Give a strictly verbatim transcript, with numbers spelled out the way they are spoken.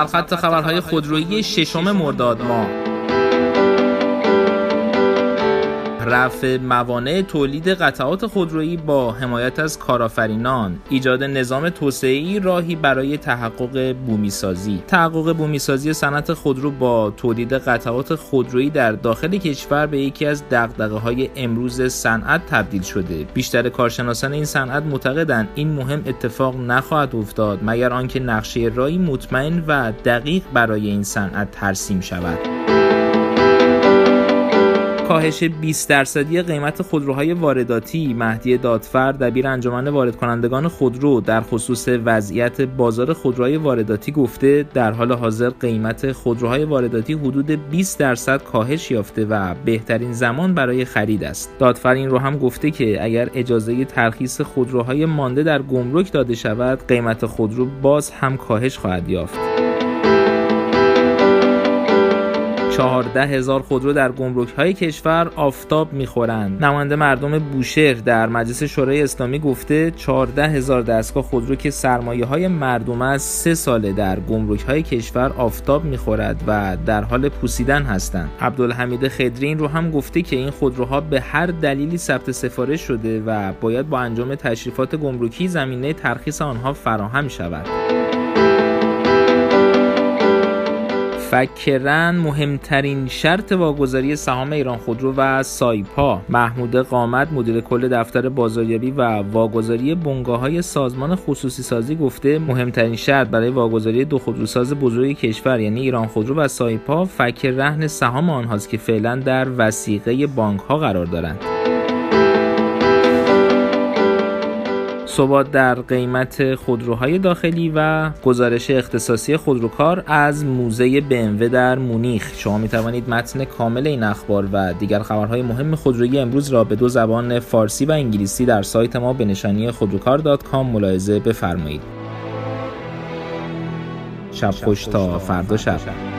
سرخط خبرهای خودرویی ششم مرداد ماه: رفع موانع تولید قطعات خودرویی با حمایت از کارآفرینان، ایجاد نظام توسعه‌ای راهی برای تحقق بومی‌سازی. تحقق بومی‌سازی صنعت خودرو با تولید قطعات خودرویی در داخل کشور به یکی از دغدغه‌های امروز صنعت تبدیل شده. بیشتر کارشناسان این صنعت معتقدند این مهم اتفاق نخواهد افتاد مگر آنکه نقشه راهی مطمئن و دقیق برای این صنعت ترسیم شود. کاهش بیست درصدی قیمت خودروهای وارداتی. مهدی دادفر، دبیر انجمن وارد کنندگان خودرو، در خصوص وضعیت بازار خودروهای وارداتی گفته در حال حاضر قیمت خودروهای وارداتی حدود بیست درصد کاهش یافته و بهترین زمان برای خرید است. دادفر این رو هم گفته که اگر اجازه ترخیص خودروهای مانده در گمرک داده شود، قیمت خودرو باز هم کاهش خواهد یافت. چهارده هزار خودرو در گمرک‌های کشور آفتاب می‌خورند. نماینده مردم بوشهر در مجلس شورای اسلامی گفته چهارده هزار دستگاه خودرو که سرمایه‌های مردم از سه ساله در گمرک‌های کشور آفتاب می‌خورد و در حال پوسیدن هستند. عبدالحمید خضری این رو هم گفته که این خودروها به هر دلیلی ثبت سفارش شده و باید با انجام تشریفات گمرکی زمینه ترخیص آنها فراهم شود. فکرن مهمترین شرط واگذاری سهام ایران خودرو و سایپا. محمود قامت، مدیر کل دفتر بازاریابی و واگذاری بنگاه‌های سازمان خصوصی سازی گفته مهمترین شرط برای واگذاری دو خودروساز بزرگ کشور یعنی ایران خودرو و سایپا فک رهن سهام آنهاست که فعلا در وثیقه بانک‌ها قرار دارند. ثبات در قیمت خودروهای داخلی و گزارش اختصاصی خودروکار از موزه بی ام و در مونیخ. شما می توانید متن کامل این اخبار و دیگر خبرهای مهم خودرویی امروز را به دو زبان فارسی و انگلیسی در سایت ما به نشانی خودروکار دات کام ملاحظه بفرمایید. شب خوش تا فردا شب.